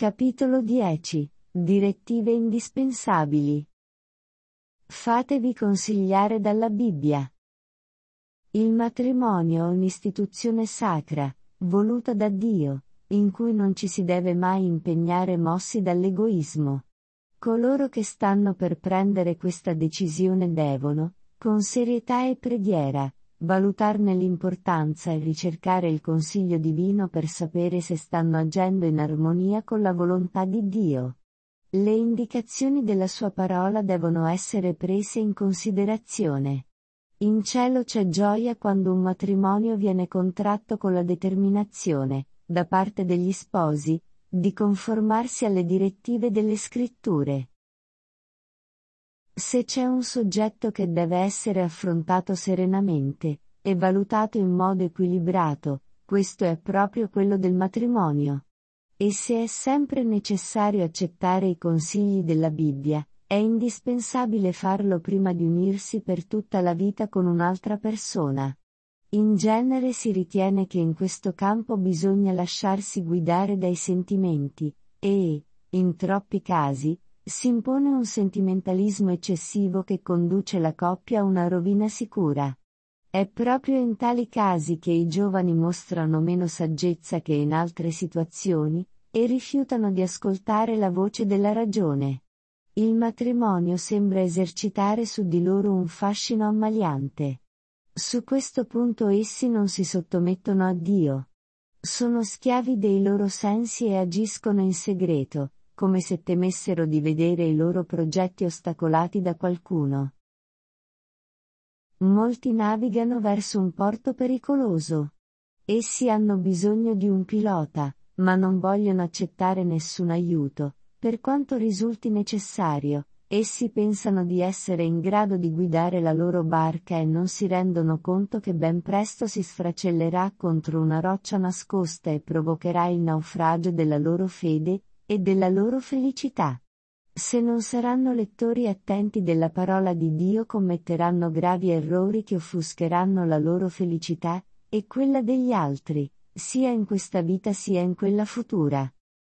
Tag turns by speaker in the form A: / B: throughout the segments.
A: Capitolo 10. Direttive indispensabili. Fatevi consigliare dalla Bibbia. Il matrimonio è un'istituzione sacra, voluta da Dio, in cui non ci si deve mai impegnare mossi dall'egoismo. Coloro che stanno per prendere questa decisione devono, con serietà e preghiera, valutarne l'importanza e ricercare il consiglio divino per sapere se stanno agendo in armonia con la volontà di Dio. Le indicazioni della sua parola devono essere prese in considerazione. In cielo c'è gioia quando un matrimonio viene contratto con la determinazione, da parte degli sposi, di conformarsi alle direttive delle Scritture. Se c'è un soggetto che deve essere affrontato serenamente, e valutato in modo equilibrato, questo è proprio quello del matrimonio. E se è sempre necessario accettare i consigli della Bibbia, è indispensabile farlo prima di unirsi per tutta la vita con un'altra persona. In genere si ritiene che in questo campo bisogna lasciarsi guidare dai sentimenti, e, in troppi casi, si impone un sentimentalismo eccessivo che conduce la coppia a una rovina sicura. È proprio in tali casi che i giovani mostrano meno saggezza che in altre situazioni, e rifiutano di ascoltare la voce della ragione. Il matrimonio sembra esercitare su di loro un fascino ammaliante. Su questo punto essi non si sottomettono a Dio. Sono schiavi dei loro sensi e agiscono in segreto, come se temessero di vedere i loro progetti ostacolati da qualcuno. Molti navigano verso un porto pericoloso. Essi hanno bisogno di un pilota, ma non vogliono accettare nessun aiuto, per quanto risulti necessario. Essi pensano di essere in grado di guidare la loro barca e non si rendono conto che ben presto si sfracellerà contro una roccia nascosta e provocherà il naufragio della loro fede e della loro felicità. Se non saranno lettori attenti della parola di Dio commetteranno gravi errori che offuscheranno la loro felicità, e quella degli altri, sia in questa vita sia in quella futura.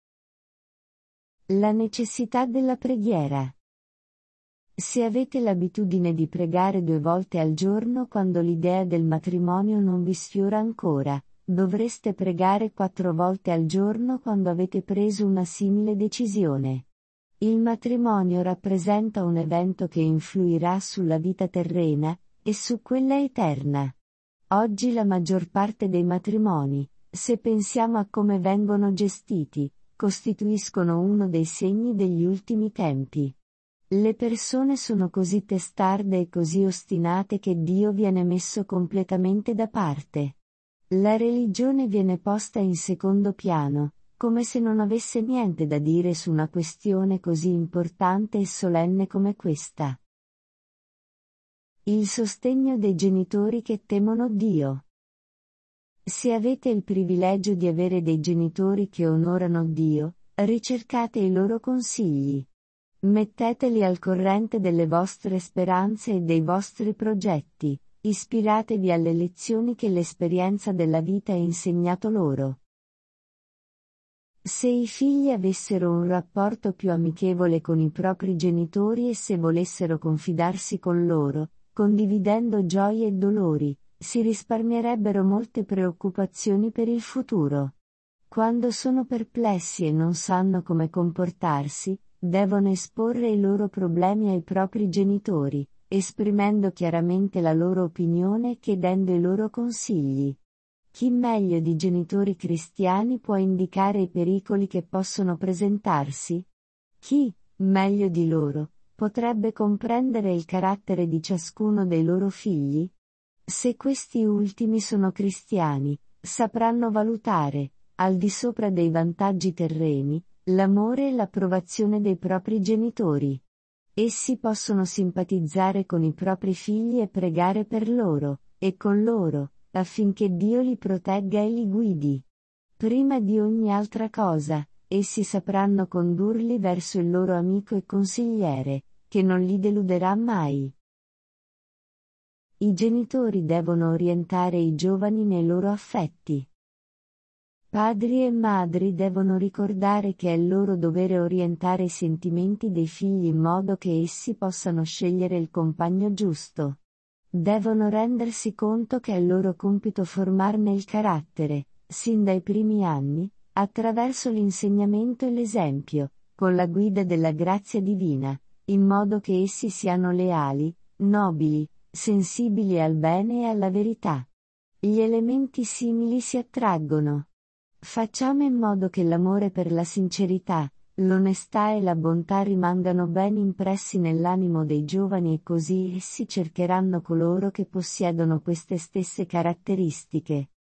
A: La necessità della preghiera. Se avete l'abitudine di pregare 2 volte al giorno quando l'idea del matrimonio non vi sfiora ancora, dovreste pregare 4 volte al giorno quando avete preso una simile decisione. Il matrimonio rappresenta un evento che influirà sulla vita terrena, e su quella eterna. Oggi la maggior parte dei matrimoni, se pensiamo a come vengono gestiti, costituiscono uno dei segni degli ultimi tempi. Le persone sono così testarde e così ostinate che Dio viene messo completamente da parte. La religione viene posta in secondo piano, come se non avesse niente da dire su una questione così importante e solenne come questa. Il sostegno dei genitori che temono Dio. Se avete il privilegio di avere dei genitori che onorano Dio, ricercate i loro consigli. Metteteli al corrente delle vostre speranze e dei vostri progetti, ispiratevi alle lezioni che l'esperienza della vita ha insegnato loro. Se i figli avessero un rapporto più amichevole con i propri genitori e se volessero confidarsi con loro, condividendo gioie e dolori, si risparmierebbero molte preoccupazioni per il futuro. Quando sono perplessi e non sanno come comportarsi, devono esporre i loro problemi ai propri genitori, esprimendo chiaramente la loro opinione e chiedendo i loro consigli. Chi meglio di genitori cristiani può indicare i pericoli che possono presentarsi? Chi, meglio di loro, potrebbe comprendere il carattere di ciascuno dei loro figli? Se questi ultimi sono cristiani, sapranno valutare, al di sopra dei vantaggi terreni, l'amore e l'approvazione dei propri genitori. Essi possono simpatizzare con i propri figli e pregare per loro, e con loro, affinché Dio li protegga e li guidi. Prima di ogni altra cosa, essi sapranno condurli verso il loro amico e consigliere, che non li deluderà mai. I genitori devono orientare i giovani nei loro affetti. Padri e madri devono ricordare che è loro dovere orientare i sentimenti dei figli in modo che essi possano scegliere il compagno giusto. Devono rendersi conto che è loro compito formarne il carattere, sin dai primi anni, attraverso l'insegnamento e l'esempio, con la guida della grazia divina, in modo che essi siano leali, nobili, sensibili al bene e alla verità. Gli elementi simili si attraggono. Facciamo in modo che l'amore per la sincerità, l'onestà e la bontà rimangano ben impressi nell'animo dei giovani e così essi cercheranno coloro che possiedono queste stesse caratteristiche.